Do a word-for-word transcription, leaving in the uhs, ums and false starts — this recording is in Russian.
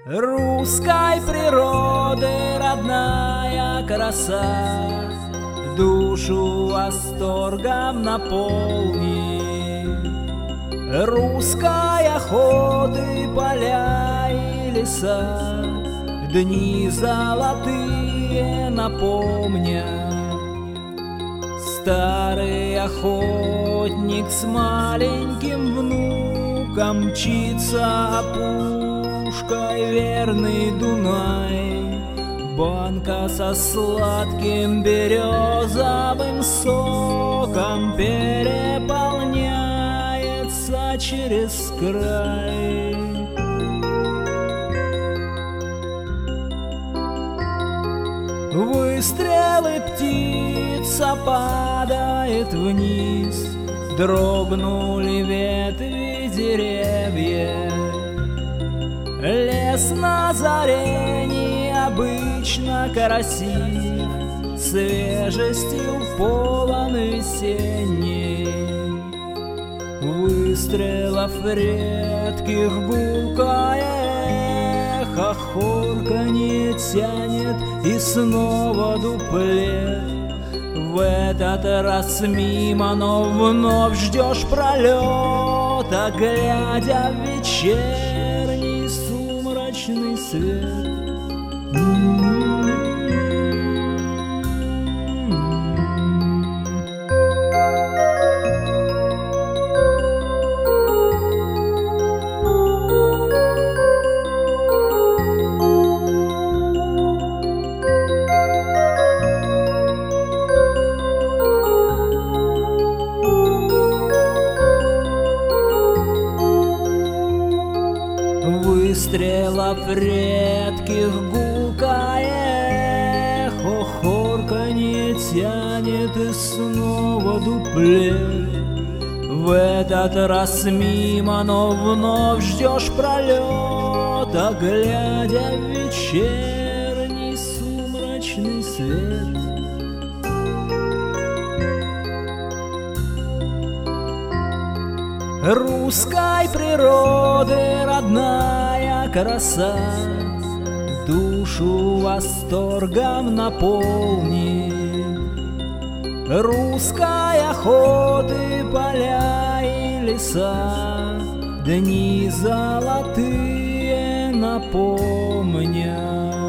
Русской природы родная краса душу восторгом наполни. Русской охоты поля и леса дни золотые напомня. Старый охотник с маленьким внуком мчится опушкой верный Дунай. Банка со сладким березовым соком переполняется через край. Выстрелы, птица падает вниз, дрогнули ветви деревьев. Лес на заре необычно красив, свежестью полон весенний. Выстрелов редких гулкое эхо хорканье тянет и снова дуплет. В этот раз мимо, но вновь ждешь пролета, глядя в вечерний сумрачный свет. Выстрелов редких гулкое эхо хорканье тянет и снова дуплет. В этот раз мимо, но вновь ждешь пролета, глядя в вечерний сумрачный свет. Русской природы родная краса душу восторгом наполни. Русской охоты поля и леса дни золотые напомня.